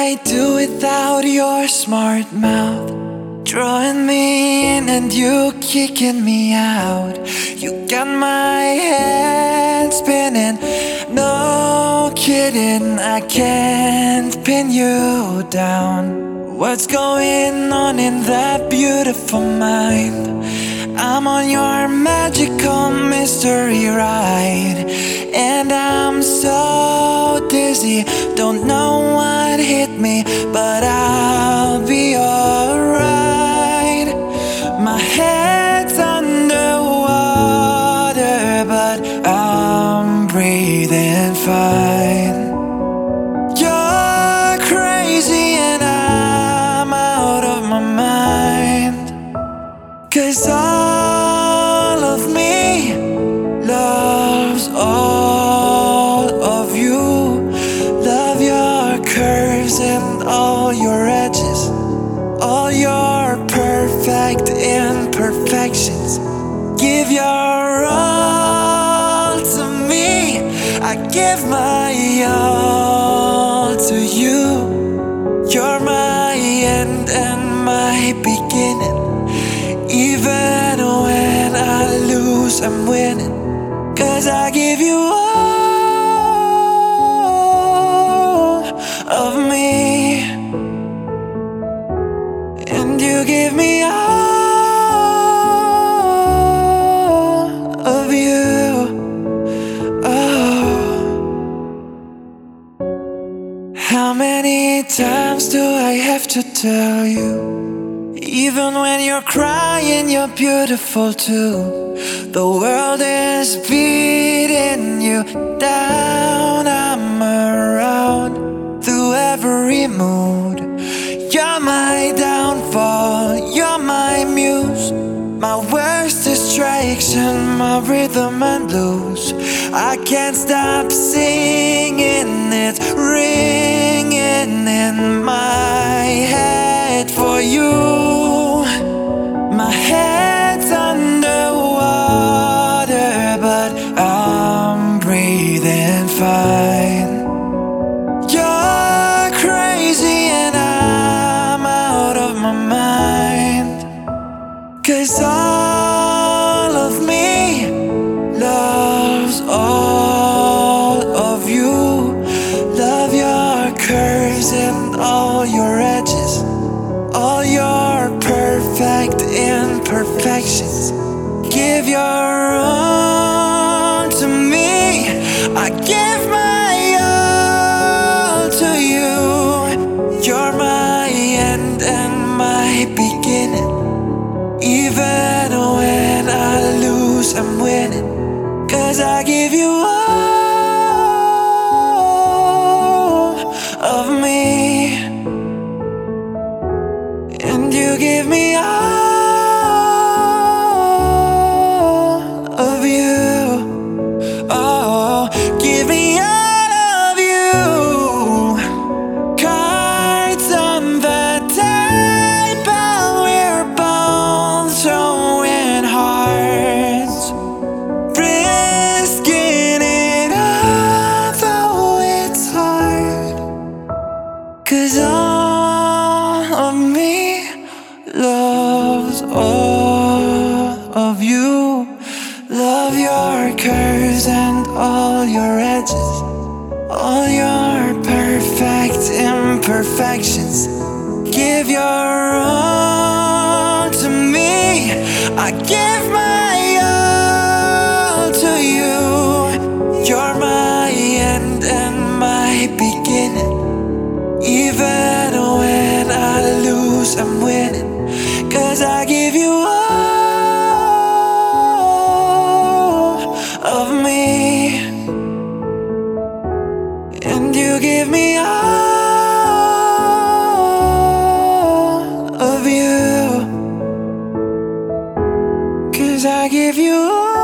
I do without your smart mouth? Drawing me in and you kicking me out. You got my head spinning. No kidding, I can't pin you down. What's going on in that beautiful mind? I'm on your magical mystery ride, and I'm so dizzy, don't know what hit me, but I'll be alright. My head's underwater, but I'm breathing fine. You're crazy and I'm out of my mind, 'cause all of me loves all of you. Love your curves and all your edges, all your perfect imperfections. Give your all to me, I give my all to you. You're my end and my beginning. Even when I lose, I'm winning, 'cause I give you all of me, and you give me all of you. Oh, how many times do I have to tell you? Even when you're crying, you're beautiful too. The world is beating you down. I'm around through every mood. You're my downfall, you're my muse, my worst distraction, my rhythm and blues. I can't stop singing, it's ringing in my head for you. My head's underwater, but I'm breathing fine. You're crazy and I'm out of my mind, 'cause all of me loves all of you. Love your curves and all your edges, all your perfect imperfections. Give your all to me, I give my all to you. You're my end and my beginning. Even when I lose, I'm winning, 'cause I give you all of me, and you give me all of you. Oh, give me all of you. Cards on the table, we're both throwing hearts, risking it all, though it's hard, 'cause all of me loves all of you. Love your curves and all your edges, all your perfect imperfections. Give your all to me, I give my all to you. You're my end and my beginning. Even when I lose, I'm winning, 'cause I give you all of me, and you give me all of you, 'cause I give you all